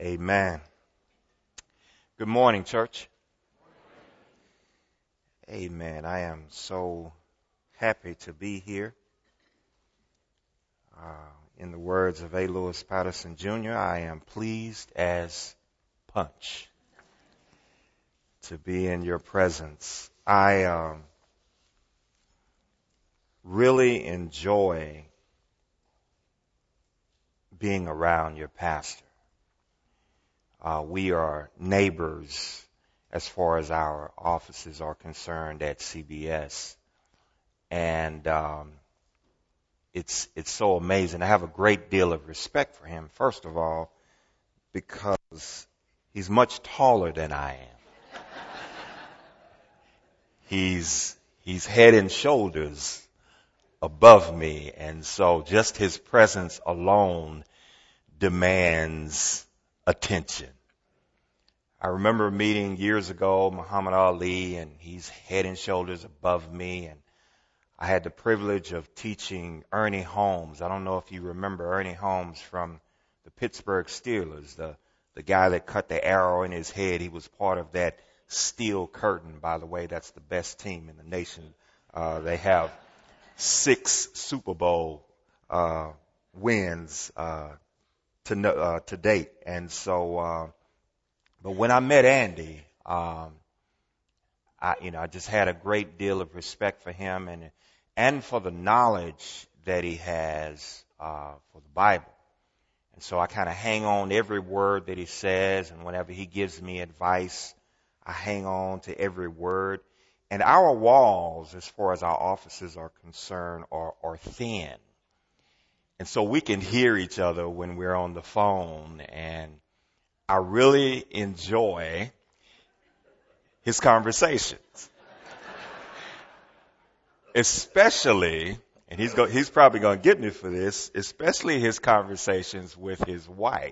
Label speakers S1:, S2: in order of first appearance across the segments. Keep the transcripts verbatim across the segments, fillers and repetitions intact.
S1: Amen. Good morning, church. Amen. I am so happy to be here. Uh, in the words of A. Lewis Patterson Junior, I am pleased as punch to be in your presence. I um, really enjoy being around your pastor. Uh, we are neighbors as far as our offices are concerned at C B S. And um, it's it's so amazing. I have a great deal of respect for him, first of all, because he's much taller than I am. He's he's head and shoulders above me, and so just his presence alone demands attention. I remember meeting years ago Muhammad Ali, and he's head and shoulders above me, and I had the privilege of teaching Ernie Holmes. I don't know if you remember Ernie Holmes from the Pittsburgh Steelers, the, the guy that cut the arrow in his head. He was part of that Steel Curtain, by the way. That's the best team in the nation. Uh, they have six Super Bowl uh, wins uh, to, no, uh, to date. And so, uh, but when I met Andy, um, I, you know, I just had a great deal of respect for him and and for the knowledge that he has uh, for the Bible. And so I kind of hang on every word that he says, and whenever he gives me advice, I hang on to every word. And our walls, as far as our offices are concerned, are, are thin. And so we can hear each other when we're on the phone, and I really enjoy his conversations. Especially, and he's go, he's probably going to get me for this, especially his conversations with his wife.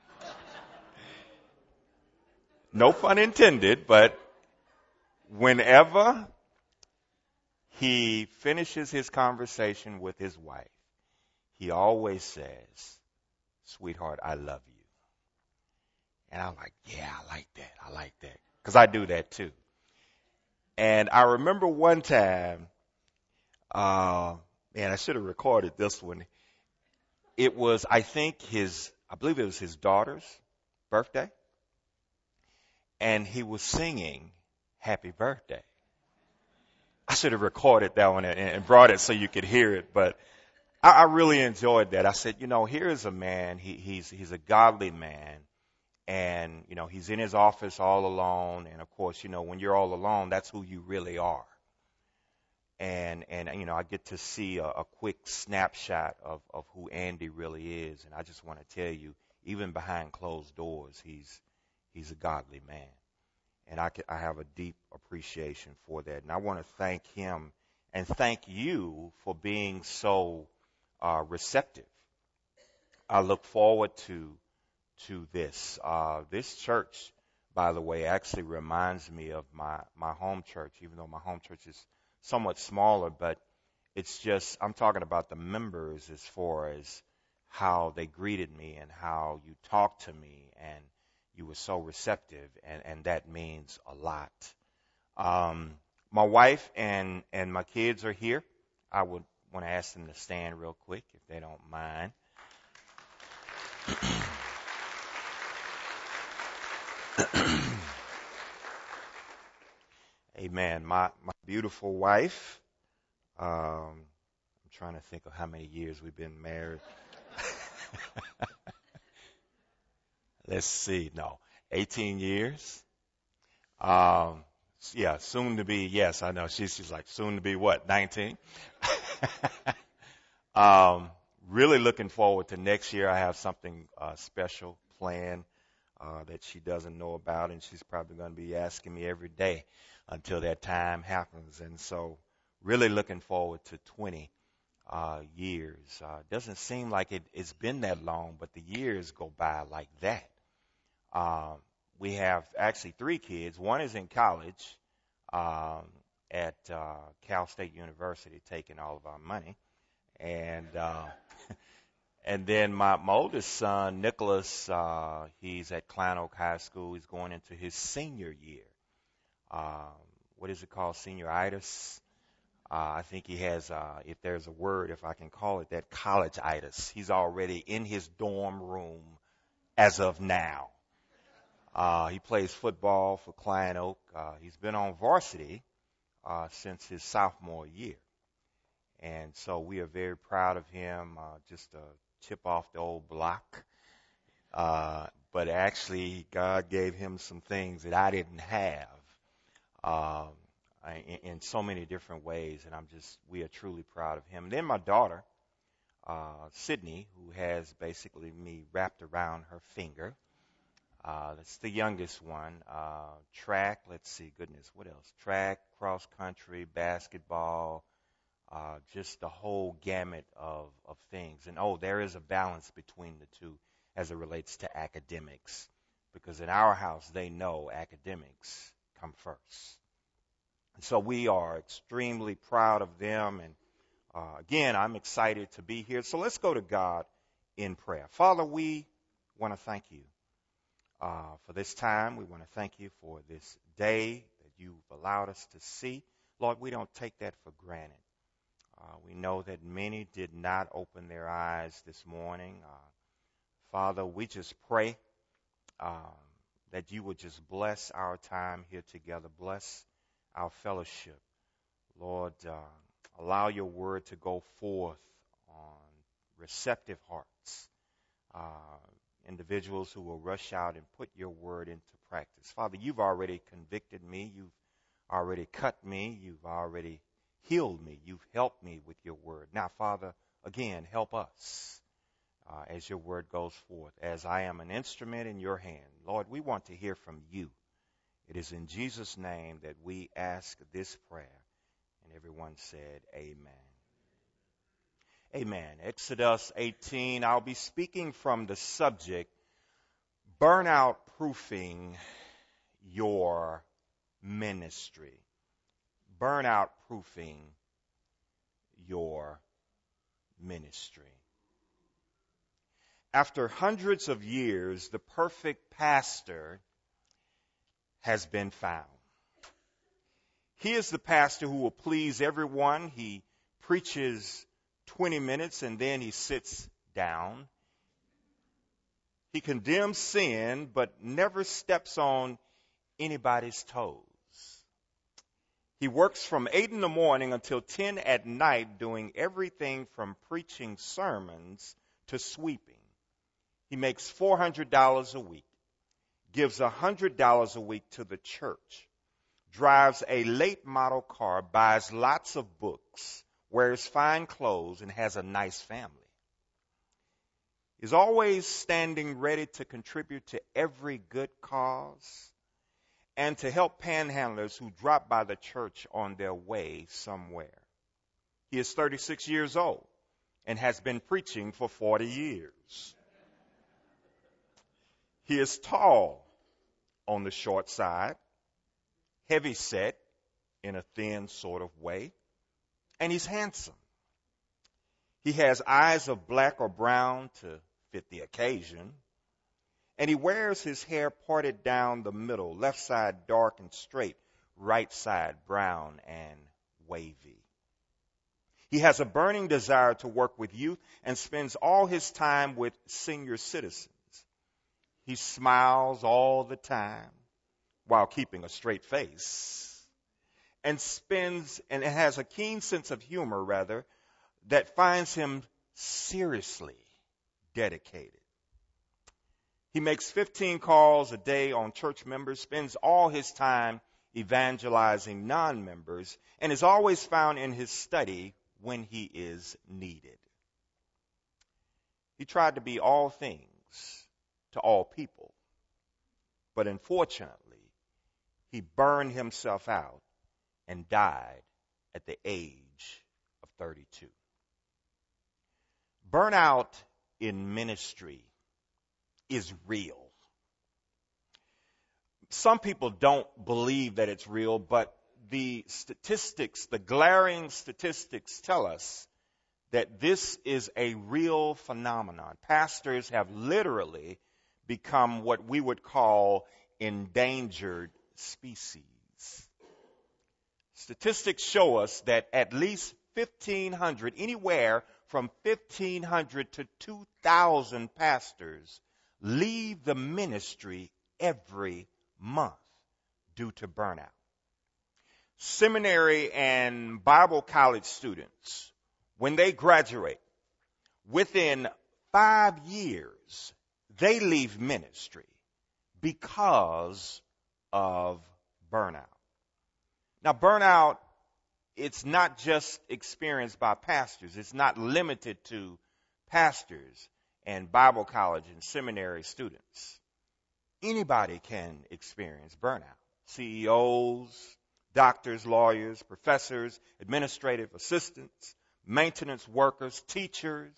S1: No pun intended, but whenever he finishes his conversation with his wife, he always says, "Sweetheart, I love you." And I'm like, yeah, I like that. I like that. Because I do that too. And I remember one time, Uh, man, I should have recorded this one. It was, I think, his, I believe it was his daughter's birthday. And he was singing Happy Birthday. I should have recorded that one and, and brought it so you could hear it. But I, I really enjoyed that. I said, you know, here is a man. He, he's, he's a godly man. And, you know, he's in his office all alone. And, of course, you know, when you're all alone, that's who you really are. And, and you know, I get to see a, a quick snapshot of, of who Andy really is. And I just want to tell you, even behind closed doors, he's he's a godly man. And I, can, I have a deep appreciation for that. And I want to thank him and thank you for being so uh, receptive. I look forward to to this. Uh, this church, by the way, actually reminds me of my, my home church, even though my home church is somewhat smaller, but it's just, I'm talking about the members as far as how they greeted me and how you talked to me, and you were so receptive, and, and that means a lot. Um, my wife and, and my kids are here. I would want to ask them to stand real quick if they don't mind. Amen. My my beautiful wife. Um, I'm trying to think of how many years we've been married. Let's see. No, eighteen years. Um, yeah, soon to be. Yes, I know. She's she's like soon to be what? nineteen. um, really looking forward to next year. I have something uh, special planned uh, that she doesn't know about, and she's probably going to be asking me every day until that time happens. And so really looking forward to twenty uh, years. Uh, doesn't seem like it, it's been that long, but the years go by like that. Um, we have actually three kids. One is in college um, at uh, Cal State University taking all of our money. And uh, And then my, my oldest son, Nicholas, uh, he's at Klein Oak High School. He's going into his senior year. Um, what is it called? Senioritis? Uh, I think he has, uh, if there's a word, if I can call it that, college-itis. He's already in his dorm room as of now. Uh, he plays football for Klein Oak. Uh, he's been on varsity uh, since his sophomore year. And so we are very proud of him, uh, just a chip off the old block. Uh, but actually, God gave him some things that I didn't have. Um, in, in so many different ways, and I'm just, we are truly proud of him. And then my daughter, uh, Sydney, who has basically me wrapped around her finger. Uh, that's the youngest one. Uh, track, let's see, goodness, what else? Track, cross country, basketball, uh, just the whole gamut of, of things. And oh, there is a balance between the two as it relates to academics, because in our house, they know academics come first. So we are extremely proud of them. And uh, again, I'm excited to be here. So let's go to God in prayer. Father, we want to thank you uh, for this time. We want to thank you for this day that you've allowed us to see. Lord, we don't take that for granted. Uh, we know that many did not open their eyes this morning. Uh, Father, we just pray um, that you would just bless our time here together. Bless our fellowship. Lord, uh, allow your word to go forth on receptive hearts, uh, individuals who will rush out and put your word into practice. Father, you've already convicted me. You've already cut me. You've already healed me. You've helped me with your word. Now, Father, again, help us uh, as your word goes forth, as I am an instrument in your hand. Lord, we want to hear from you. It is in Jesus' name that we ask this prayer. And everyone said, amen. Amen. Exodus eighteen, I'll be speaking from the subject, burnout proofing your ministry. Burnout proofing your ministry. After hundreds of years, the perfect pastor has been found. He is the pastor who will please everyone. He preaches twenty minutes and then he sits down. He condemns sin but never steps on anybody's toes. He works from eight in the morning until ten at night doing everything from preaching sermons to sweeping. He makes four hundred dollars a week, gives one hundred dollars a week to the church, drives a late model car, buys lots of books, wears fine clothes, and has a nice family. Is always standing ready to contribute to every good cause and to help panhandlers who drop by the church on their way somewhere. He is thirty-six years old and has been preaching for forty years. He is tall on the short side, heavy set in a thin sort of way, and he's handsome. He has eyes of black or brown to fit the occasion, and he wears his hair parted down the middle, left side dark and straight, right side brown and wavy. He has a burning desire to work with youth and spends all his time with senior citizens. He smiles all the time while keeping a straight face, and spends and has a keen sense of humor, rather, that finds him seriously dedicated. He makes fifteen calls a day on church members, spends all his time evangelizing non-members, and is always found in his study when he is needed. He tried to be all things to all people, but unfortunately, he burned himself out and died at the age of thirty-two. Burnout in ministry is real. Some people don't believe that it's real, but the statistics, the glaring statistics tell us that this is a real phenomenon. Pastors have literally become what we would call endangered species. Statistics show us that at least fifteen hundred, anywhere from fifteen hundred to two thousand pastors leave the ministry every month due to burnout. Seminary and Bible college students, when they graduate, within five years, they leave ministry because of burnout. Now, burnout, it's not just experienced by pastors. It's not limited to pastors and Bible college and seminary students. Anybody can experience burnout. C E Os, doctors, lawyers, professors, administrative assistants, maintenance workers, teachers,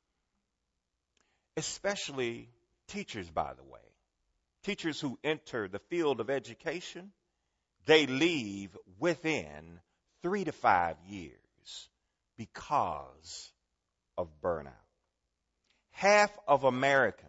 S1: especially teachers, by the way. Teachers who enter the field of education, they leave within three to five years because of burnout. Half of Americans,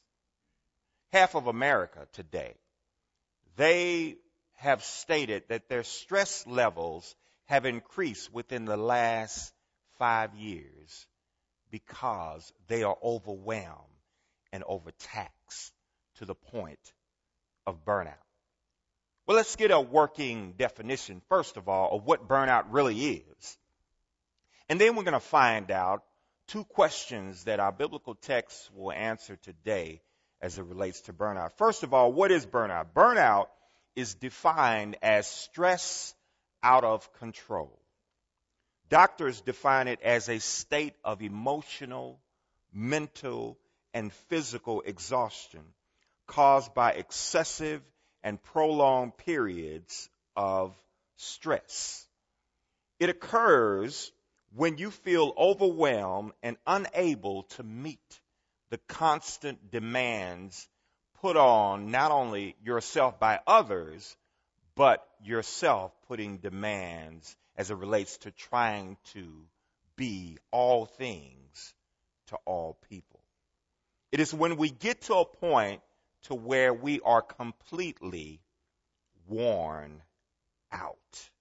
S1: half of America today, they have stated that their stress levels have increased within the last five years because they are overwhelmed and overtaxed to the point of burnout. Well, let's get a working definition, first of all, of what burnout really is. And then we're going to find out two questions that our biblical text will answer today as it relates to burnout. First of all, what is burnout? Burnout is defined as stress out of control. Doctors define it as a state of emotional, mental, and physical exhaustion caused by excessive and prolonged periods of stress. It occurs when you feel overwhelmed and unable to meet the constant demands put on not only yourself by others, but yourself putting demands as it relates to trying to be all things to all people. It is when we get to a point to where we are completely worn out.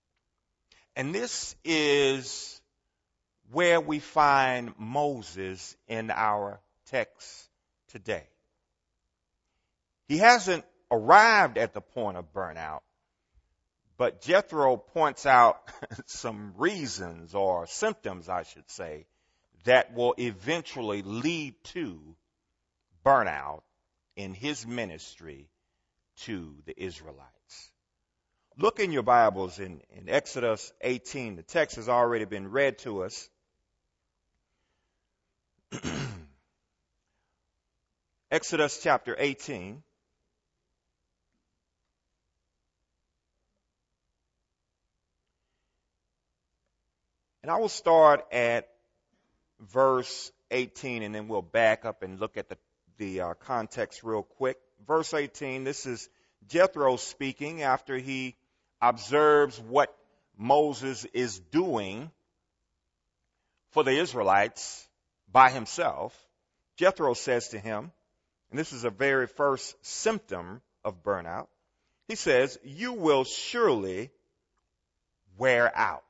S1: And this is where we find Moses in our text today. He hasn't arrived at the point of burnout, but Jethro points out some reasons or symptoms, I should say, that will eventually lead to burnout in his ministry to the Israelites. Look in your Bibles in, in Exodus eighteen. The text has already been read to us. Exodus chapter eighteen. And I will start at verse eighteen, and then we'll back up and look at the, the uh, context real quick. Verse eighteen, this is Jethro speaking after he observes what Moses is doing for the Israelites by himself. Jethro says to him, and this is a very first symptom of burnout, he says, "You will surely wear out."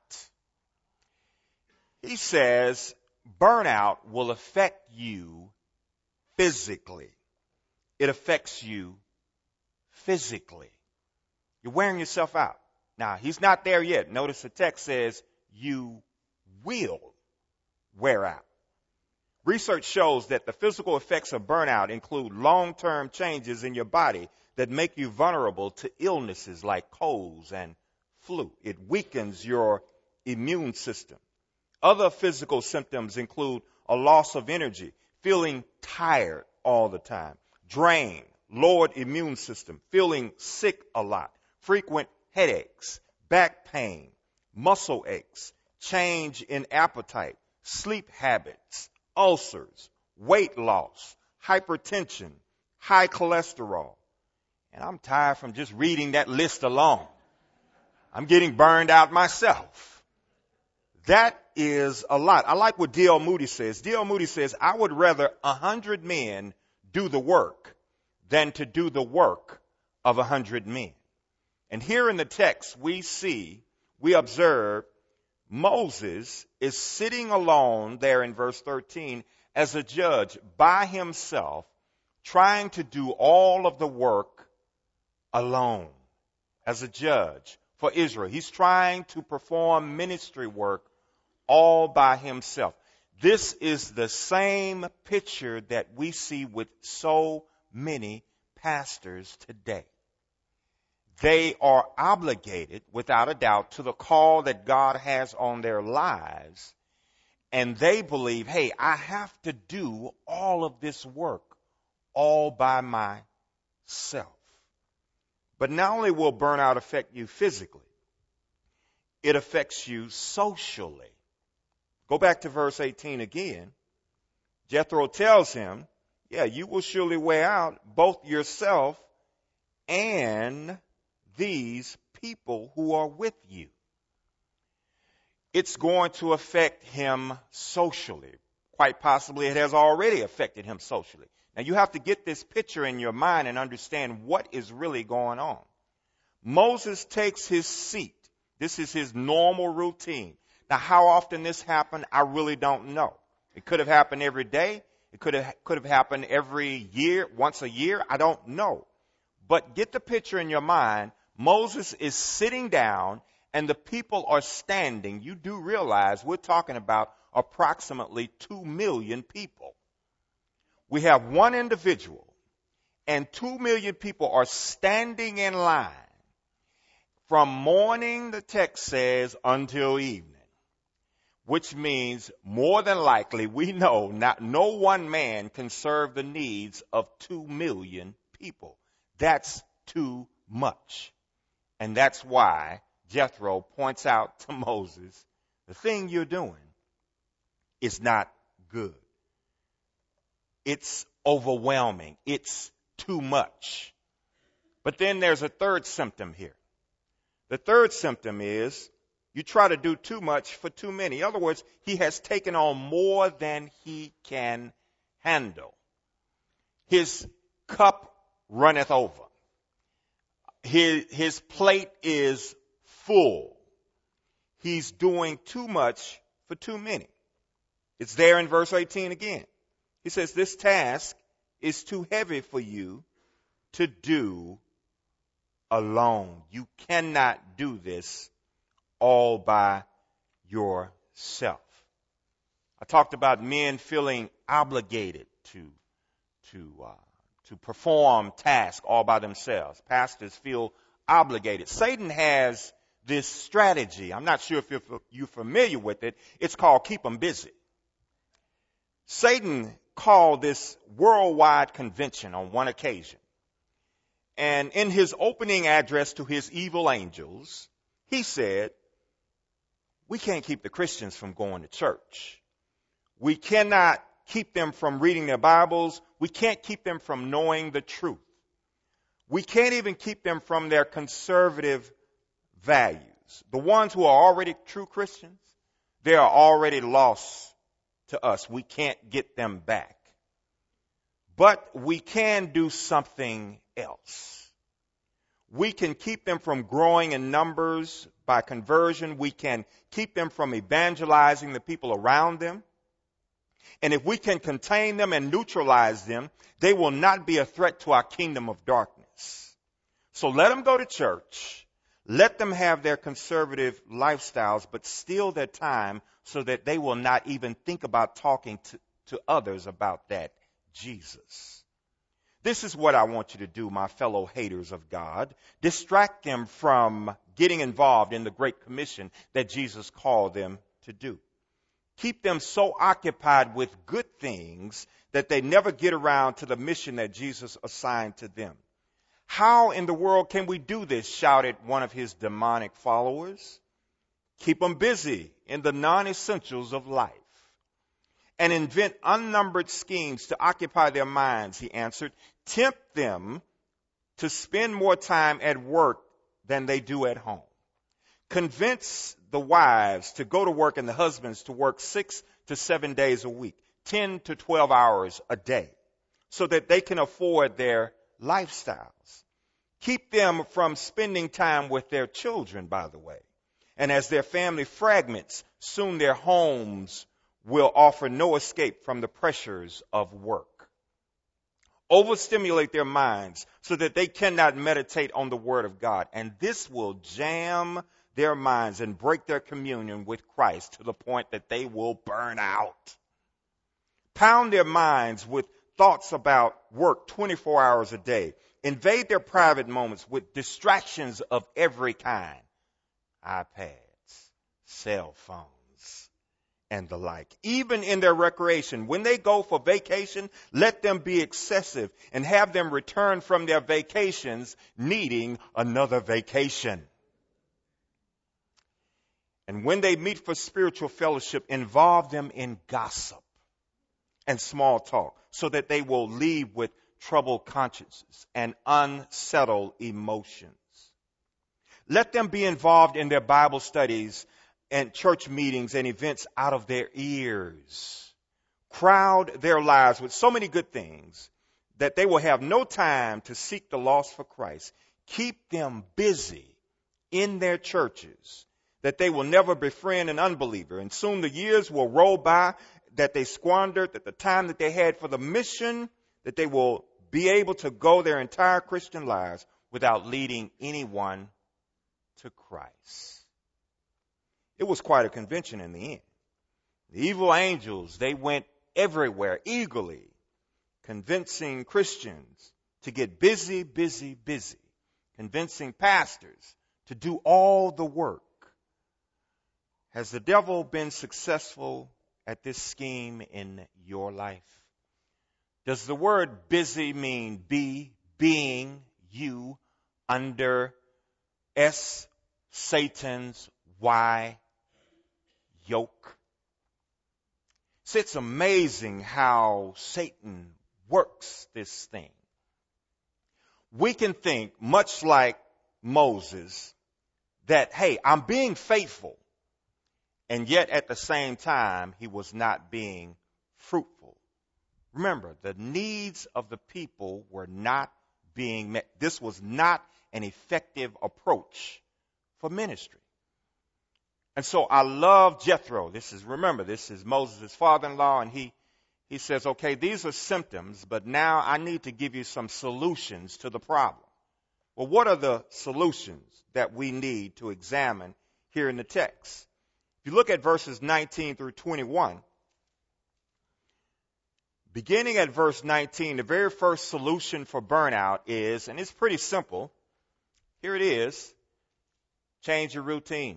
S1: He says burnout will affect you physically. It affects you physically. You're wearing yourself out. Now, he's not there yet. Notice the text says you will wear out. Research shows that the physical effects of burnout include long-term changes in your body that make you vulnerable to illnesses like colds and flu. It weakens your immune system. Other physical symptoms include a loss of energy, feeling tired all the time, drained, lowered immune system, feeling sick a lot, frequent headaches, back pain, muscle aches, change in appetite, sleep habits, ulcers, weight loss, hypertension, high cholesterol. And I'm tired from just reading that list alone. I'm getting burned out myself. That is a lot. I like what D L Moody says. D L Moody says, I would rather a hundred men do the work than to do the work of a hundred men. And here in the text, we see, we observe Moses is sitting alone there in verse thirteen as a judge by himself, trying to do all of the work alone as a judge for Israel. He's trying to perform ministry work all by himself. This is the same picture that we see with so many pastors today. They are obligated, without a doubt, to the call that God has on their lives. And they believe, hey, I have to do all of this work all by myself. But not only will burnout affect you physically, it affects you socially. Go back to verse eighteen again. Jethro tells him, yeah, you will surely wear out both yourself and these people who are with you. It's going to affect him socially. Quite possibly it has already affected him socially. Now you have to get this picture in your mind and understand what is really going on. Moses takes his seat. This is his normal routine. Now how often this happened, I really don't know. It could have happened every day. It could have, could have happened every year, once a year. I don't know. But get the picture in your mind. Moses is sitting down and the people are standing. You do realize we're talking about approximately two million people. We have one individual and two million people are standing in line from morning, the text says, until evening, which means more than likely we know not, no one man can serve the needs of two million people. That's too much. And that's why Jethro points out to Moses, the thing you're doing is not good. It's overwhelming. It's too much. But then there's a third symptom here. The third symptom is you try to do too much for too many. In other words, he has taken on more than he can handle. His cup runneth over. His, his plate is full. He's doing too much for too many. It's there in verse eighteen again. He says, this task is too heavy for you to do alone. You cannot do this all by yourself. I talked about men feeling obligated to, to, uh, to perform tasks all by themselves. Pastors feel obligated. Satan has this strategy. I'm not sure if you're, you're familiar with it. It's called keep 'em busy. Satan called this worldwide convention on one occasion. And in his opening address to his evil angels, he said, we can't keep the Christians from going to church. We cannot keep them from reading their Bibles. We can't keep them from knowing the truth. We can't even keep them from their conservative values. The ones who are already true Christians, they are already lost to us. We can't get them back. But we can do something else. We can keep them from growing in numbers by conversion. We can keep them from evangelizing the people around them. And if we can contain them and neutralize them, they will not be a threat to our kingdom of darkness. So let them go to church. Let them have their conservative lifestyles, but steal their time so that they will not even think about talking to, to others about that Jesus. This is what I want you to do, my fellow haters of God. Distract them from getting involved in the Great Commission that Jesus called them to do. Keep them so occupied with good things that they never get around to the mission that Jesus assigned to them. How in the world can we do this? Shouted one of his demonic followers. Keep them busy in the non-essentials of life and invent unnumbered schemes to occupy their minds, he answered. Tempt them to spend more time at work than they do at home. Convince the wives to go to work and the husbands to work six to seven days a week, ten to twelve hours a day, so that they can afford their lifestyles. Keep them from spending time with their children, by the way. And as their family fragments, soon their homes will offer no escape from the pressures of work. Overstimulate their minds so that they cannot meditate on the Word of God. And this will jam their minds and break their communion with Christ to the point that they will burn out. Pound their minds with thoughts about work twenty-four hours a day. Invade their private moments with distractions of every kind. iPads, cell phones, and the like. Even in their recreation, when they go for vacation, let them be excessive and have them return from their vacations needing another vacation. And when they meet for spiritual fellowship, involve them in gossip and small talk so that they will leave with troubled consciences and unsettled emotions. Let them be involved in their Bible studies and church meetings and events out of their ears. Crowd their lives with so many good things that they will have no time to seek the lost for Christ. Keep them busy in their churches that they will never befriend an unbeliever. And soon the years will roll by that they squandered, that the time that they had for the mission, that they will be able to go their entire Christian lives without leading anyone to Christ. It was quite a convention in the end. The evil angels, they went everywhere eagerly, convincing Christians to get busy, busy, busy, convincing pastors to do all the work. Has the devil been successful at this scheme in your life? Does the word busy mean be, being, you, under S, Satan's Y, yoke? So it's amazing how Satan works this thing. We can think, much like Moses, that, hey, I'm being faithful. And yet at the same time, he was not being fruitful. Remember, the needs of the people were not being met. This was not an effective approach for ministry. And so I love Jethro. This is, remember, this is Moses' father-in-law, and he, he says, okay, these are symptoms, but now I need to give you some solutions to the problem. Well, what are the solutions that we need to examine here in the text? If you look at verses nineteen through twenty-one, beginning at verse nineteen, the very first solution for burnout is, and it's pretty simple, here it is, change your routine.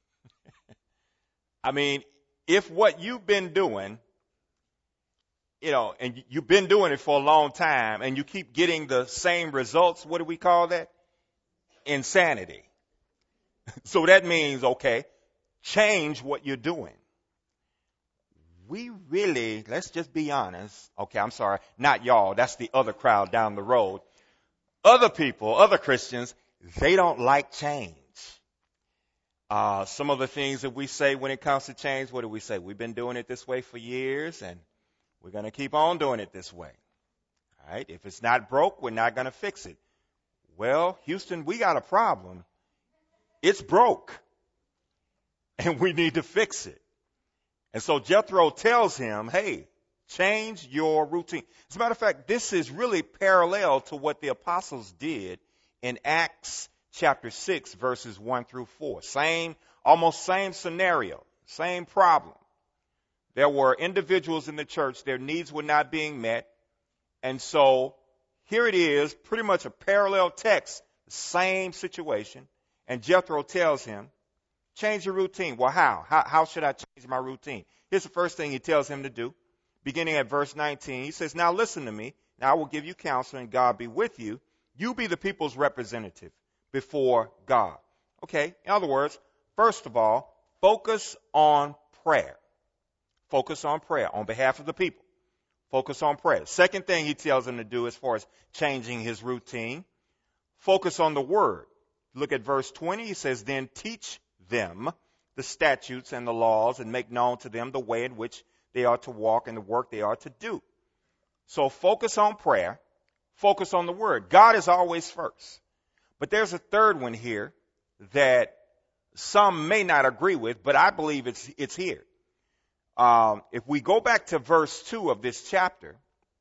S1: I mean, if what you've been doing, you know, and you've been doing it for a long time and you keep getting the same results, what do we call that? Insanity. So that means, okay, change what you're doing. We really, let's just be honest. Okay, I'm sorry, not y'all. That's the other crowd down the road. Other people, other Christians, they don't like change. Uh, some of the things that we say when it comes to change, what do we say? We've been doing it this way for years, and we're going to keep on doing it this way. All right? If it's not broke, we're not going to fix it. Well, Houston, we got a problem. It's broke, and we need to fix it. And so Jethro tells him, hey, change your routine. As a matter of fact, this is really parallel to what the apostles did in Acts chapter six, verses one through four. Same, almost same scenario, same problem. There were individuals in the church, their needs were not being met. And so here it is, pretty much a parallel text, same situation. And Jethro tells him, change your routine. Well, how? How, how should I change my routine? Here's the first thing he tells him to do. Beginning at verse nineteen, he says, now listen to me. Now I will give you counsel and God be with you. You be the people's representative before God. Okay, in other words, first of all, focus on prayer. Focus on prayer on behalf of the people. Focus on prayer. Second thing he tells him to do as far as changing his routine, focus on the word. Look at verse twenty. He says, then teach them the statutes and the laws and make known to them the way in which they are to walk and the work they are to do. So focus on prayer. Focus on the word. God is always first. But there's a third one here that some may not agree with, but I believe it's it's here. Um, if we go back to verse two of this chapter,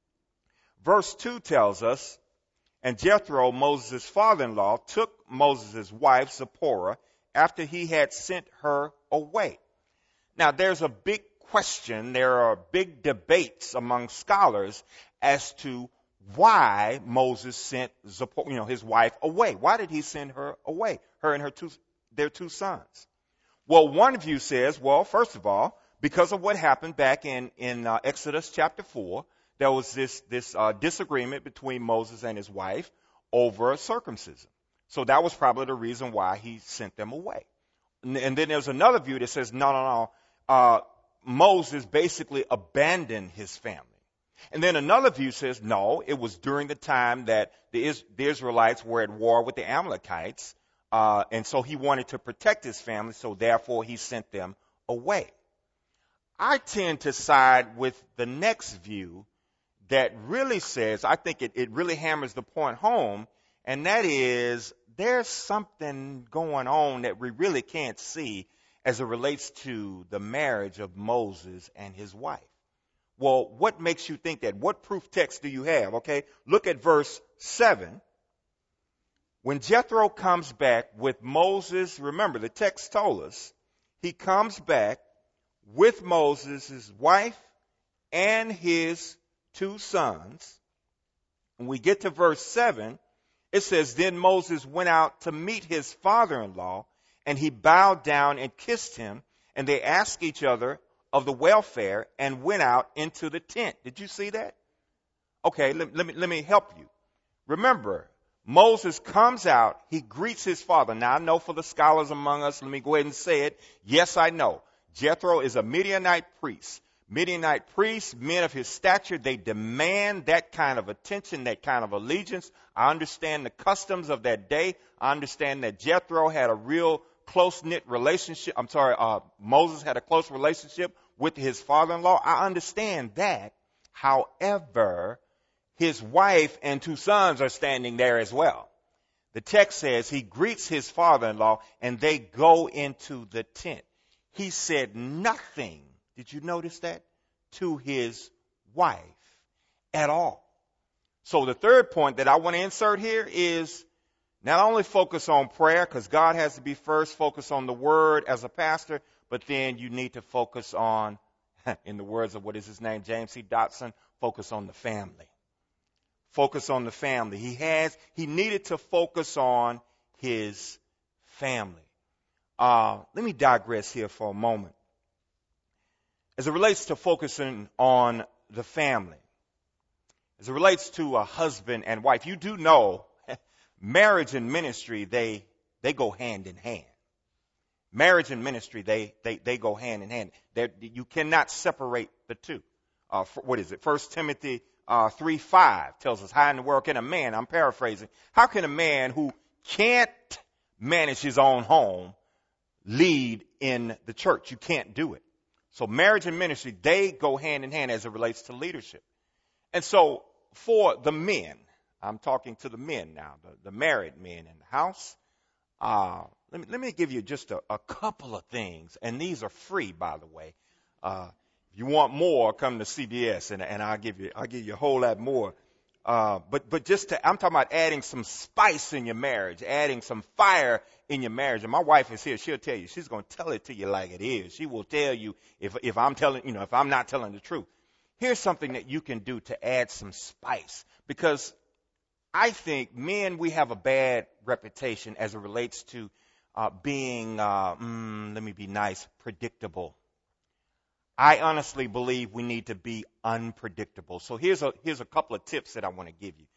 S1: verse two tells us, and Jethro, Moses' father-in-law, took Moses' wife, Zipporah, after he had sent her away. Now, there's a big question. There are big debates among scholars as to why Moses sent Zipporah, you know, his wife away. Why did he send her away, her and her two, their two sons? Well, one view says, well, first of all, because of what happened back in, in uh, Exodus chapter four, there was this, this uh, disagreement between Moses and his wife over circumcision. So that was probably the reason why he sent them away. And, and then there's another view that says, no, no, no, uh, Moses basically abandoned his family. And then another view says, no, it was during the time that the, Is- the Israelites were at war with the Amalekites, uh, and so he wanted to protect his family, so therefore he sent them away. I tend to side with the next view that really says, I think it, it really hammers the point home, and that is there's something going on that we really can't see as it relates to the marriage of Moses and his wife. Well, what makes you think that? What proof text do you have? Okay, look at verse seven. When Jethro comes back with Moses, remember the text told us, he comes back with Moses, his wife, and his two sons. When we get to verse seven, it says, then Moses went out to meet his father-in-law, and he bowed down and kissed him, and they asked each other of the welfare and went out into the tent. Did you see that? Okay, let, let me let me help you. Remember, Moses comes out, he greets his father. Now, I know for the scholars among us, let me go ahead and say it. Yes, I know. Jethro is a Midianite priest. Midianite priests, men of his stature, they demand that kind of attention, that kind of allegiance. I understand the customs of that day. I understand that Jethro had a real close-knit relationship. I'm sorry, uh, Moses had a close relationship with his father-in-law. I understand that. However, his wife and two sons are standing there as well. The text says he greets his father-in-law and they go into the tent. He said nothing. Did you notice that? To his wife at all. So the third point that I want to insert here is not only focus on prayer, because God has to be first, focus on the word as a pastor, but then you need to focus on, in the words of what is his name, James C. Dotson, focus on the family. Focus on the family. He has, he needed to focus on his family. Uh, let me digress here for a moment. As it relates to focusing on the family, as it relates to a husband and wife, you do know marriage and ministry, they they go hand in hand. Marriage and ministry, they they, they go hand in hand. They're, you cannot separate the two. Uh, for, what is it? First Timothy uh, three five tells us, how in the world can a man, I'm paraphrasing, how can a man who can't manage his own home lead in the church? You can't do it. So marriage and ministry, they go hand in hand as it relates to leadership. And so for the men, I'm talking to the men now, the, the married men in the house. Uh, let me, let me give you just a, a couple of things. And these are free, by the way. Uh, if you want more, come to C B S and, and I'll give you, I'll give you a whole lot more. Uh, but, but just to, I'm talking about adding some spice in your marriage, adding some fire in your marriage. And my wife is here. She'll tell you, she's going to tell it to you like it is. She will tell you if, if I'm telling, you know, if I'm not telling the truth. Here's something that you can do to add some spice, because I think men, we have a bad reputation as it relates to uh, being, uh, mm, let me be nice, predictable. I honestly believe we need to be unpredictable. So here's a here's a couple of tips that I want to give you.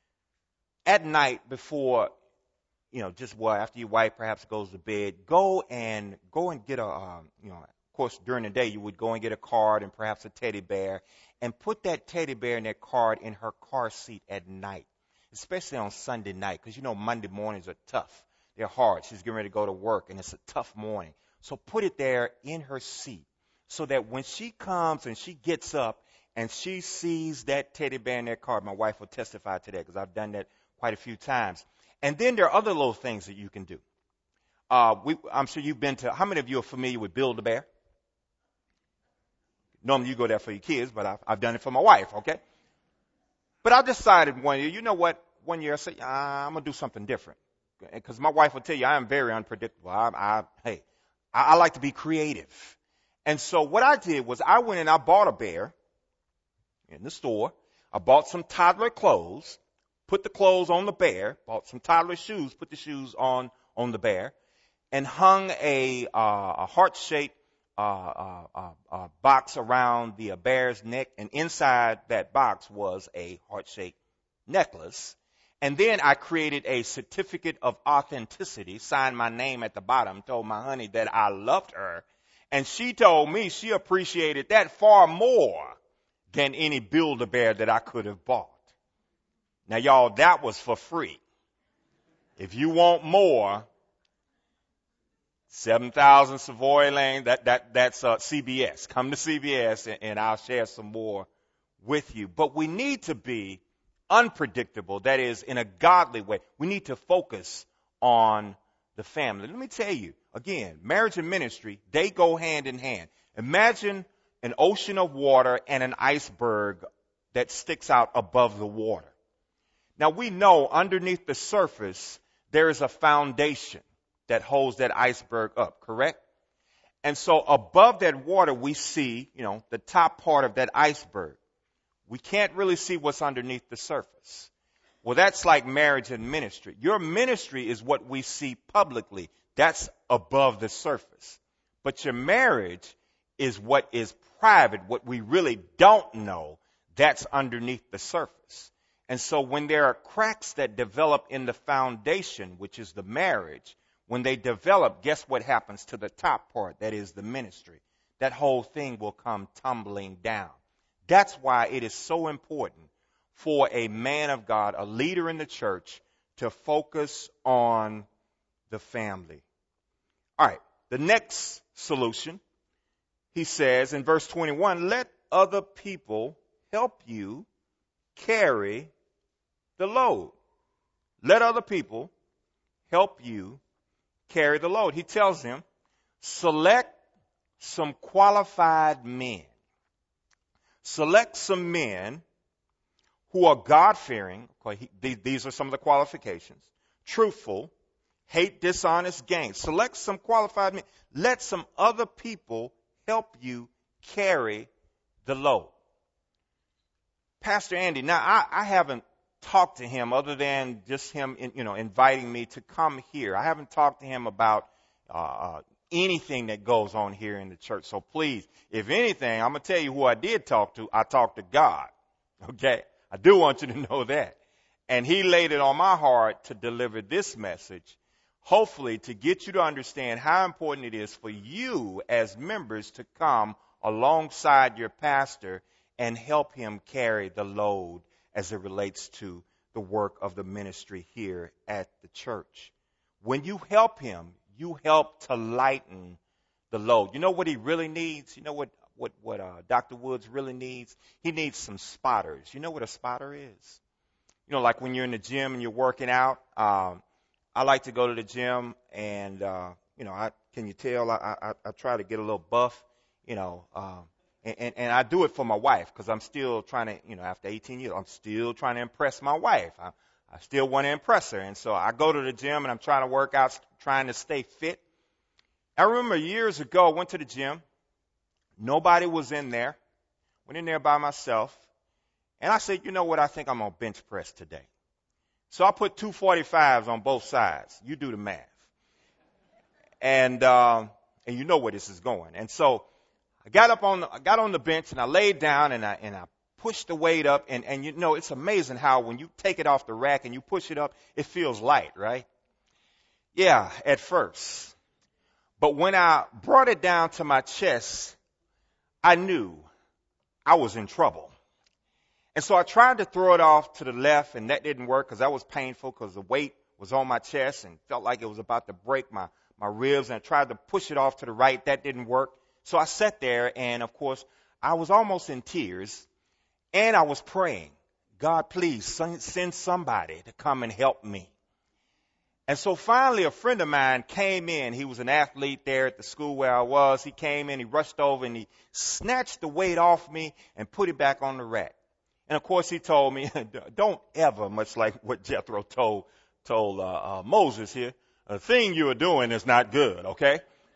S1: At night before, you know, just well after your wife perhaps goes to bed, go and go and get a, um, you know, of course during the day you would go and get a card and perhaps a teddy bear, and put that teddy bear and that card in her car seat at night, especially on Sunday night, because you know Monday mornings are tough. They're hard. She's getting ready to go to work, and it's a tough morning. So put it there in her seat so that when she comes and she gets up and she sees that teddy bear in that car, my wife will testify to that because I've done that quite a few times. And then there are other little things that you can do. Uh, we, I'm sure you've been to, how many of you are familiar with Build-A-Bear? Normally you go there for your kids, but I've, I've done it for my wife, okay? But I decided one year, you know what? One year I said, ah, I'm going to do something different. Because my wife will tell you I am very unpredictable. I, I, hey, I, I like to be creative. And so what I did was I went and I bought a bear in the store. I bought some toddler clothes, put the clothes on the bear, bought some toddler shoes, put the shoes on, on the bear, and hung a, uh, a heart-shaped uh, uh, uh, uh, box around the uh, bear's neck. And inside that box was a heart-shaped necklace. And then I created a certificate of authenticity, signed my name at the bottom, told my honey that I loved her. And she told me she appreciated that far more than any Build-A-Bear that I could have bought. Now, y'all, that was for free. If you want more, seven thousand Savoy Lane, that, that, that's uh, C B S. Come to C B S and, and I'll share some more with you. But we need to be unpredictable, that is, in a godly way. We need to focus on the family. Let me tell you, again, marriage and ministry, they go hand in hand. Imagine an ocean of water and an iceberg that sticks out above the water. Now, we know underneath the surface, there is a foundation that holds that iceberg up, correct? And so above that water, we see, you know, the top part of that iceberg. We can't really see what's underneath the surface. Well, that's like marriage and ministry. Your ministry is what we see publicly. That's above the surface. But your marriage is what is private, what we really don't know. That's underneath the surface. And so when there are cracks that develop in the foundation, which is the marriage, when they develop, guess what happens to the top part? That is the ministry. That whole thing will come tumbling down. That's why it is so important for a man of God, a leader in the church, to focus on the family. All right, the next solution, he says in verse twenty-one, let other people help you carry the load. Let other people help you carry the load. He tells them, select some qualified men. Select some men who are God-fearing. These are some of the qualifications. Truthful, hate dishonest gain. Select some qualified men. Let some other people help you carry the load. Pastor Andy, now I, I haven't talked to him other than just him, in, you know, inviting me to come here. I haven't talked to him about uh, anything that goes on here in the church. So please, if anything, I'm going to tell you who I did talk to. I talked to God. Okay? I do want you to know that. And he laid it on my heart to deliver this message, hopefully to get you to understand how important it is for you as members to come alongside your pastor and help him carry the load as it relates to the work of the ministry here at the church. When you help him, you help to lighten the load. You know what he really needs? You know what what what uh, Doctor Woods really needs? He needs some spotters. You know what a spotter is? You know, like when you're in the gym and you're working out. Um, I like to go to the gym, and uh, you know, I can you tell I, I I try to get a little buff. You know, um, and, and and I do it for my wife because I'm still trying to, you know, after eighteen years, I'm still trying to impress my wife. I, I still want to impress her, and so I go to the gym and I'm trying to work out, trying to stay fit. I remember years ago, I went to the gym. Nobody was in there. Went in there by myself. And I said, you know what? I think I'm going to bench press today. So I put two forty-fives on both sides. You do the math. And, um, and you know where this is going. And so I got up on the, I got on the bench and I laid down and I, and I pushed the weight up. And, and you know, it's amazing how when you take it off the rack and you push it up, it feels light, right? Yeah, at first. But when I brought it down to my chest, I knew I was in trouble. And so I tried to throw it off to the left, and that didn't work because that was painful because the weight was on my chest and felt like it was about to break my, my ribs, and I tried to push it off to the right. That didn't work. So I sat there, and of course, I was almost in tears, and I was praying, God, please send somebody to come and help me. And so finally, a friend of mine came in. He was an athlete there at the school where I was. He came in, he rushed over, and he snatched the weight off me and put it back on the rack. And of course, he told me, don't ever, much like what Jethro told told uh, uh, Moses here, the thing you are doing is not good, okay?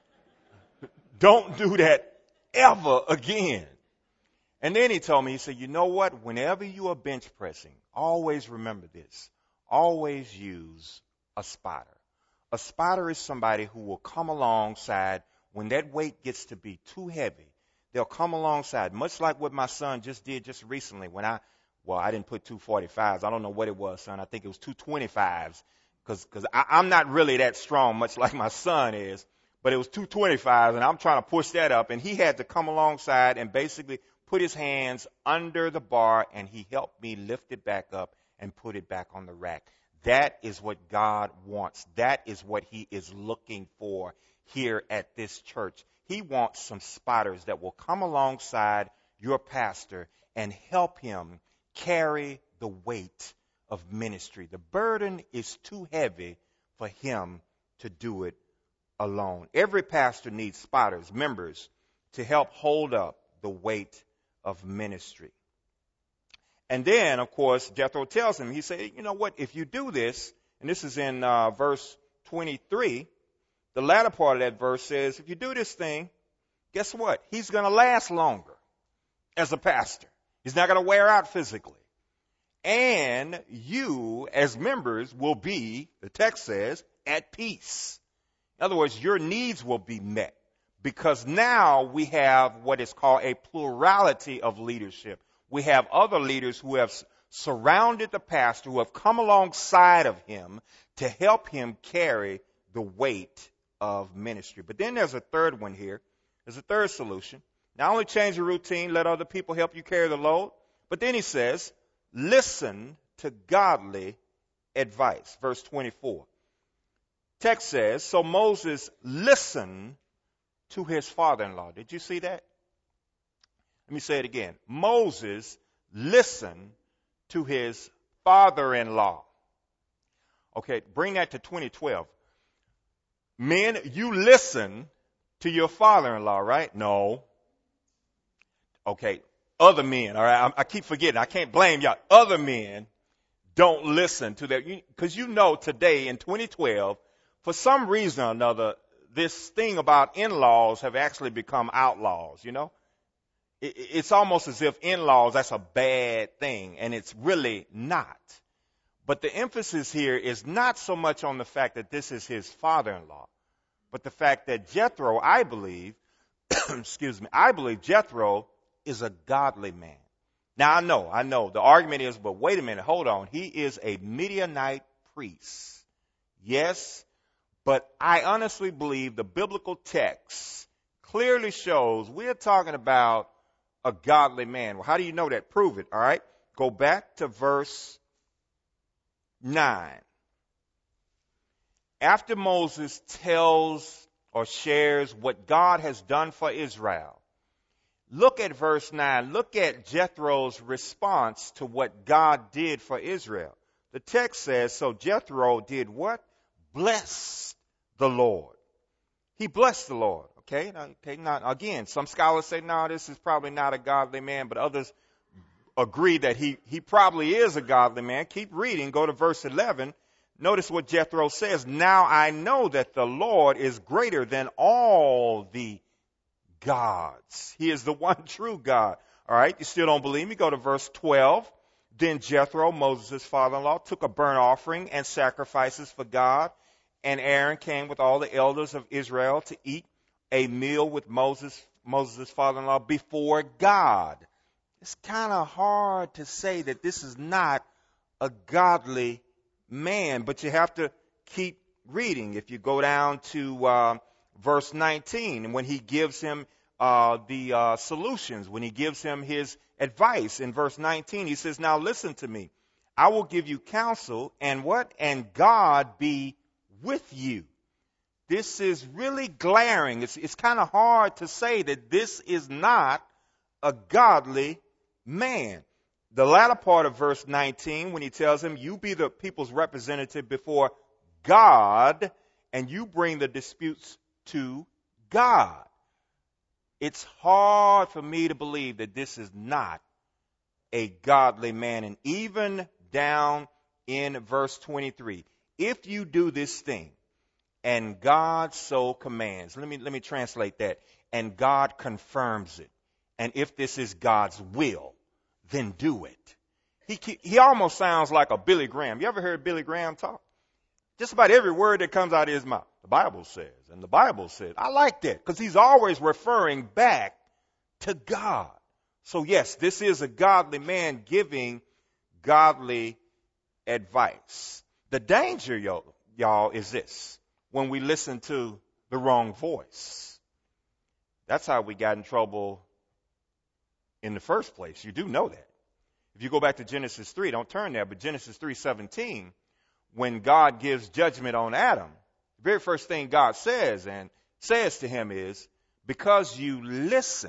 S1: Don't do that ever again. And then he told me, he said, you know what? Whenever you are bench pressing, always remember this. Always use a spotter. A spotter is somebody who will come alongside when that weight gets to be too heavy. They'll come alongside, much like what my son just did just recently when I, well, I didn't put two forty-fives. I don't know what it was, son. I think it was two twenty-fives because because I'm not really that strong, much like my son is. But it was two twenty-fives, and I'm trying to push that up. And he had to come alongside and basically put his hands under the bar, and he helped me lift it back up and put it back on the rack. That is what God wants. That is what he is looking for here at this church. He wants some spotters that will come alongside your pastor and help him carry the weight of ministry. The burden is too heavy for him to do it alone. Every pastor needs spotters, members, to help hold up the weight of ministry. And then, of course, Jethro tells him, he said, you know what, if you do this, and this is in uh, verse twenty-three, the latter part of that verse says, if you do this thing, guess what? He's going to last longer as a pastor. He's not going to wear out physically. And you, as members, will be, the text says, at peace. In other words, your needs will be met because now we have what is called a plurality of leadership. We have other leaders who have surrounded the pastor, who have come alongside of him to help him carry the weight of ministry. But then there's a third one here. There's a third solution. Not only change the routine, let other people help you carry the load, but then he says, listen to godly advice. Verse twenty-four. Text says, so Moses listened to his father-in-law. Did you see that? Let me say it again. Moses listened to his father-in-law. Okay, bring that to twenty twelve. Men, you listen to your father-in-law, right? No. Okay, other men, all right? I, I keep forgetting. I can't blame y'all. Other men don't listen to that. Because you know today in twenty twelve, for some reason or another, this thing about in-laws have actually become outlaws, you know? It, it's almost as if in-laws, that's a bad thing, and it's really not. But the emphasis here is not so much on the fact that this is his father-in-law, but the fact that Jethro, I believe, excuse me, I believe Jethro is a godly man. Now, I know, I know, the argument is, but wait a minute, hold on. He is a Midianite priest. Yes, but I honestly believe the biblical text clearly shows we're talking about a godly man. Well, how do you know that? Prove it, all right? Go back to verse nine. After Moses tells or shares what God has done for Israel, look at verse nine. Look at Jethro's response to what God did for Israel. The text says, so Jethro did what? Blessed the Lord. He blessed the Lord. Okay, now, okay, now again, some scholars say, no, this is probably not a godly man, but others agree that he, he probably is a godly man. Keep reading. Go to verse eleven. Notice what Jethro says. Now I know that the Lord is greater than all the gods. He is the one true God. All right, you still don't believe me? Go to verse twelve. Then Jethro, Moses' father-in-law, took a burnt offering and sacrifices for God, and Aaron came with all the elders of Israel to eat a meal with Moses, Moses' father-in-law before God. It's kind of hard to say that this is not a godly man, but you have to keep reading. If you go down to uh, verse nineteen, and when he gives him uh, the uh, solutions, when he gives him his advice in verse nineteen, he says, now listen to me. I will give you counsel, and what? And God be with you. This is really glaring. It's, it's kind of hard to say that this is not a godly man. The latter part of verse nineteen, when he tells him, you be the people's representative before God, and you bring the disputes to God. It's hard for me to believe that this is not a godly man. And even down in verse twenty-three, if you do this thing, and God so commands, let me, let me translate that, and God confirms it, and if this is God's will, then do it. He, he almost sounds like a Billy Graham. You ever heard Billy Graham talk? Just about every word that comes out of his mouth, the Bible says, and the Bible says. I like that because he's always referring back to God. So yes, this is a godly man giving godly advice. The danger, y'all, is this: when we listen to the wrong voice. That's how we got in trouble in the first place. You do know that. If you go back to Genesis three, don't turn there, but Genesis three seventeen, when God gives judgment on Adam, the very first thing God says and says to him is, because you listen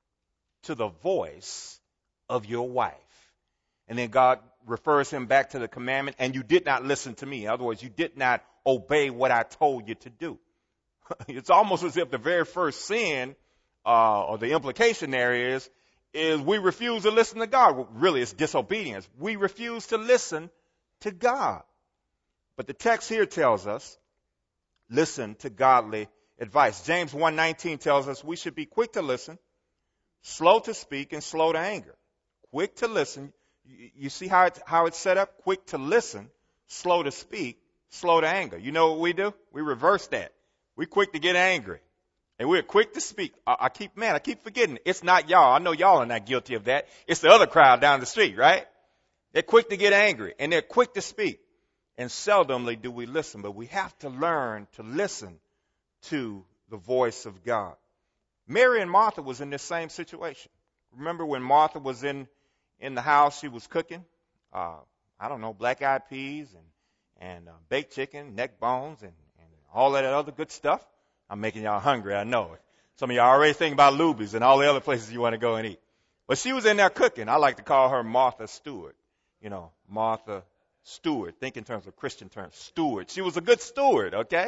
S1: to the voice of your wife. And then God refers him back to the commandment, and you did not listen to me. In other words, you did not obey what I told you to do. It's almost as if the very first sin, uh, or the implication there is, is we refuse to listen to God. Well, really, it's disobedience. We refuse to listen to God. But the text here tells us, listen to godly advice. James one nineteen tells us we should be quick to listen, slow to speak, and slow to anger. Quick to listen. You see how it's, how it's set up? Quick to listen, slow to speak, slow to anger. You know what we do? We reverse that. We're quick to get angry. And we're quick to speak. I, I keep, man, I keep forgetting. It's not y'all. I know y'all are not guilty of that. It's the other crowd down the street, right? They're quick to get angry, and they're quick to speak. And seldomly do we listen, but we have to learn to listen to the voice of God. Mary and Martha was in this same situation. Remember when Martha was in, in the house, she was cooking, uh, I don't know, black-eyed peas and, and uh, baked chicken, neck bones, and, and all that other good stuff. I'm making y'all hungry, I know it. Some of y'all already thinking about Luby's and all the other places you want to go and eat. But she was in there cooking. I like to call her Martha Stewart. You know, Martha Stewart. Think in terms of Christian terms. Steward. She was a good steward, okay?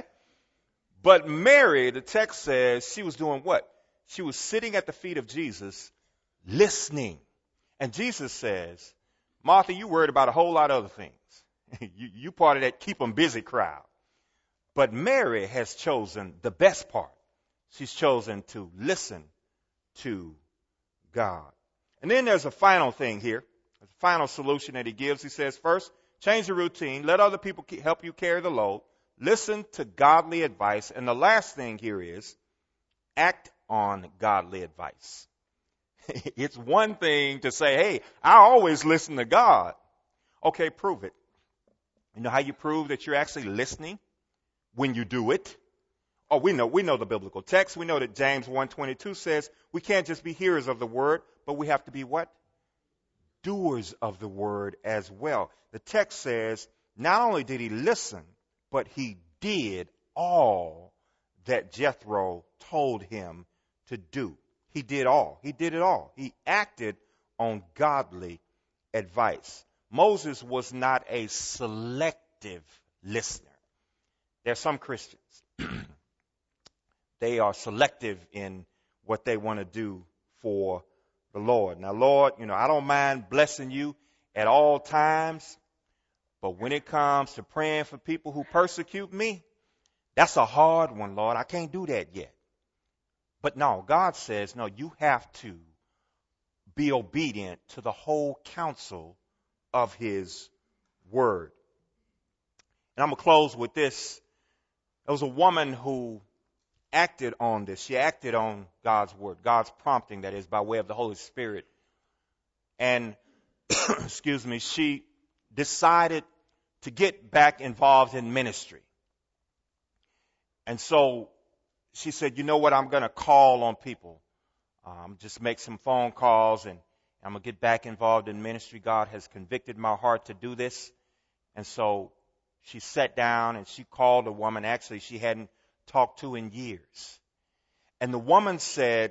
S1: But Mary, the text says, she was doing what? She was sitting at the feet of Jesus, listening. And Jesus says, Martha, you worried about a whole lot of other things. you, you part of that keep them busy crowd. But Mary has chosen the best part. She's chosen to listen to God. And then there's a final thing here, a final solution that he gives. He says, first, change the routine. Let other people help you carry the load. Listen to godly advice. And the last thing here is act on godly advice. It's one thing to say, hey, I always listen to God. Okay, prove it. You know how you prove that you're actually listening? When you do it. Oh, we know, we know the biblical text. We know that James one twenty-two says we can't just be hearers of the word, but we have to be what? Doers of the word as well. The text says not only did he listen, but he did all that Jethro told him to do. He did all. He did it all. He acted on godly advice. Moses was not a selective listener. There are some Christians. They are selective in what they want to do for the Lord. Now, Lord, you know, I don't mind blessing you at all times, but when it comes to praying for people who persecute me, that's a hard one, Lord. I can't do that yet. But no, God says, no, you have to be obedient to the whole counsel of his word. And I'm going to close with this. There was a woman who acted on this. She acted on God's word, God's prompting, that is, by way of the Holy Spirit. And, excuse me, she decided to get back involved in ministry. And so she said, you know what, I'm going to call on people. Um, just make some phone calls and, I'm going to get back involved in ministry. God has convicted my heart to do this. And so she sat down and she called a woman actually she hadn't talked to in years. And the woman said,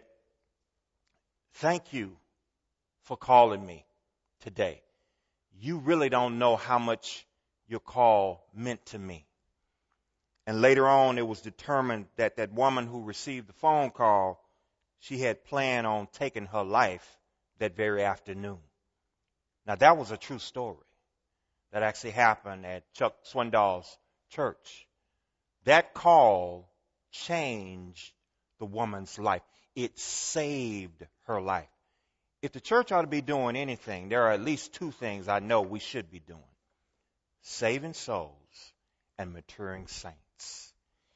S1: thank you for calling me today. You really don't know how much your call meant to me. And later on, it was determined that that woman who received the phone call, she had planned on taking her life that very afternoon. Now, that was a true story that actually happened at Chuck Swindoll's church. That call changed the woman's life. It saved her life. If the church ought to be doing anything, there are at least two things I know we should be doing: saving souls and maturing saints,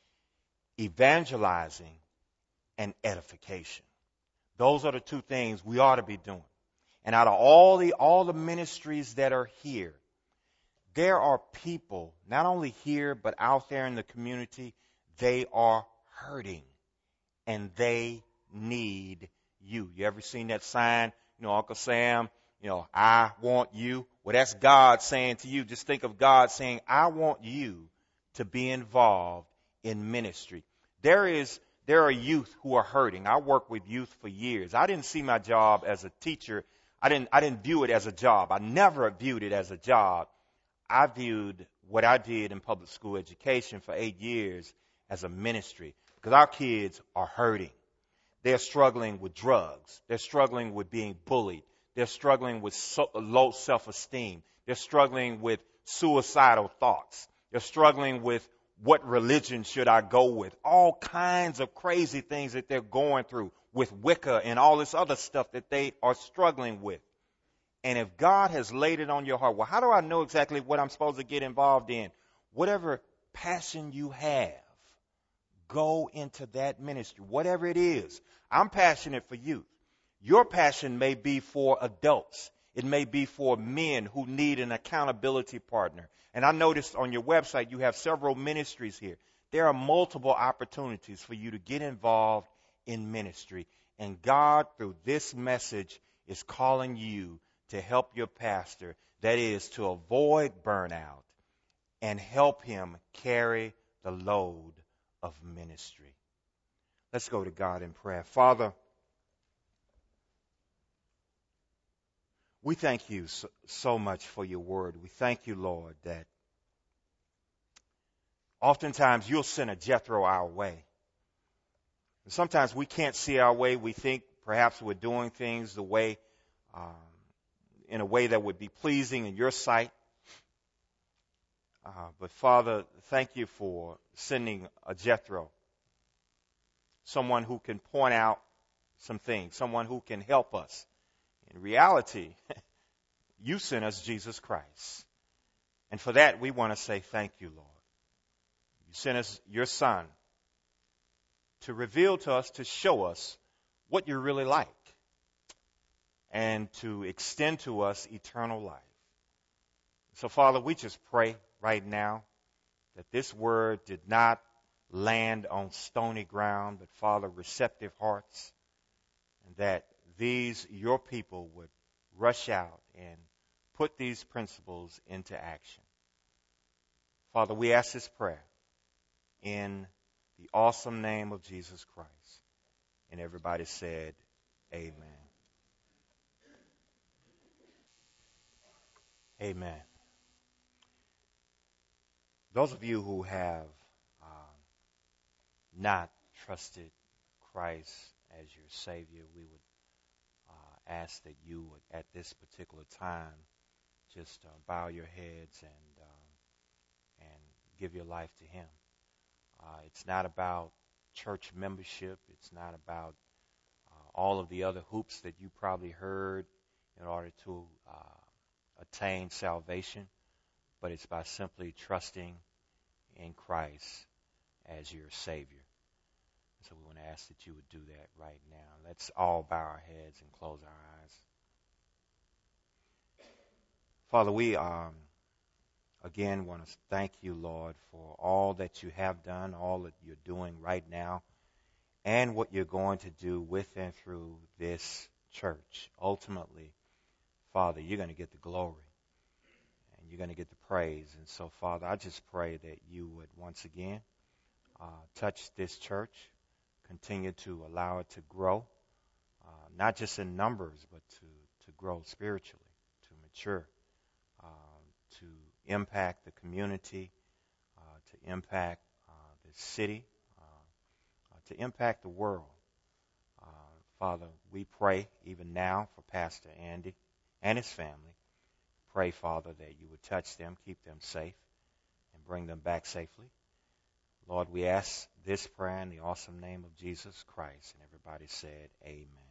S1: evangelizing and edification. Those are the two things we ought to be doing. And out of all the all the ministries that are here, there are people, not only here, but out there in the community, they are hurting. And they need you. You ever seen that sign? You know, Uncle Sam, you know, I want you. Well, that's God saying to you. Just think of God saying, I want you to be involved in ministry. There is, there are youth who are hurting. I worked with youth for years. I didn't see my job as a teacher. I didn't, I didn't view it as a job. I never viewed it as a job. I viewed what I did in public school education for eight years as a ministry, because our kids are hurting. They're struggling with drugs. They're struggling with being bullied. They're struggling with so, low self-esteem. They're struggling with suicidal thoughts. They're struggling with what religion should I go with. All kinds of crazy things that they're going through with Wicca and all this other stuff that they are struggling with. And if God has laid it on your heart, well, how do I know exactly what I'm supposed to get involved in? Whatever passion you have, go into that ministry, whatever it is. I'm passionate for youth. Your passion may be for adults. It may be for men who need an accountability partner. And I noticed on your website you have several ministries here. There are multiple opportunities for you to get involved in ministry. And God, through this message, is calling you to help your pastor, that is, to avoid burnout and help him carry the load of ministry. Let's go to God in prayer. Father, we thank you so, so much for your word. We thank you, Lord, that oftentimes you'll send a Jethro our way. And sometimes we can't see our way. We think perhaps we're doing things the way, um, in a way that would be pleasing in your sight. Uh, but Father, thank you for sending a Jethro, someone who can point out some things, someone who can help us. In reality, you sent us Jesus Christ. And for that, we want to say thank you, Lord. You sent us your Son to reveal to us, to show us what you're really like, and to extend to us eternal life. So, Father, we just pray right now that this word did not land on stony ground, but, Father, receptive hearts, and that these, your people, would rush out and put these principles into action. Father, we ask this prayer in the awesome name of Jesus Christ. And everybody said, amen. Amen. Those of you who have um, not trusted Christ as your Savior, we would uh, ask that you would, at this particular time, just uh, bow your heads and um, and give your life to Him. Uh, it's not about church membership. It's not about uh, all of the other hoops that you probably heard in order to uh, attain salvation, but it's by simply trusting in Christ as your Savior. So we want to ask that you would do that right now. Let's all bow our heads and close our eyes. Father, we um, again want to thank you, Lord, for all that you have done, all that you're doing right now, and what you're going to do with and through this church. Ultimately, Father, you're going to get the glory and you're going to get the praise. And so, Father, I just pray that you would once again uh, touch this church, continue to allow it to grow, uh, not just in numbers, but to, to grow spiritually, to mature, uh, to impact the community, uh, to impact uh, the city, uh, uh, to impact the world. Uh, Father, we pray even now for Pastor Andy and his family. Pray, Father, that you would touch them, keep them safe, and bring them back safely. Lord, we ask this prayer in the awesome name of Jesus Christ. And everybody said, amen.